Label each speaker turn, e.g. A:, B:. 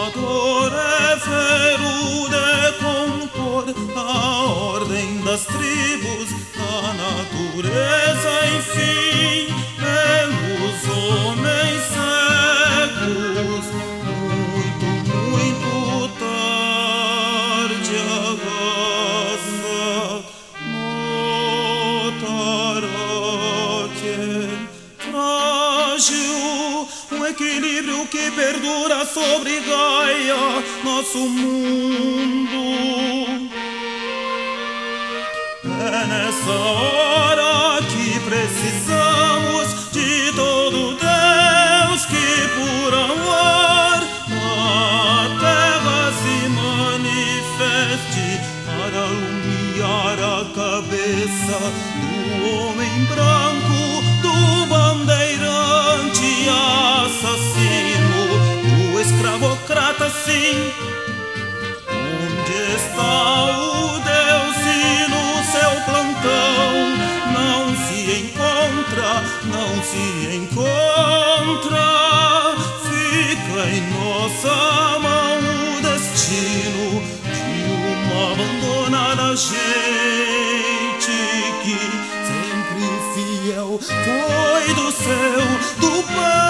A: Adorefero de compor, a ordem das tribos, a natureza, enfim, pelos homens cegos. Muito tarde a raça notará que é frágil um equilíbrio que perdura sobre Gaia, nosso mundo. É nessa hora que precisamos de todo Deus que por amor na terra se manifeste para alumiar a cabeça do homem branco, do bandeirante assassino, do escravocrata, sim. Onde está o Deus se no seu plantão não se encontra, não se encontra? Fica em nossa mão o destino de uma abandonada gente que sempre fiel foi do céu, do Pai.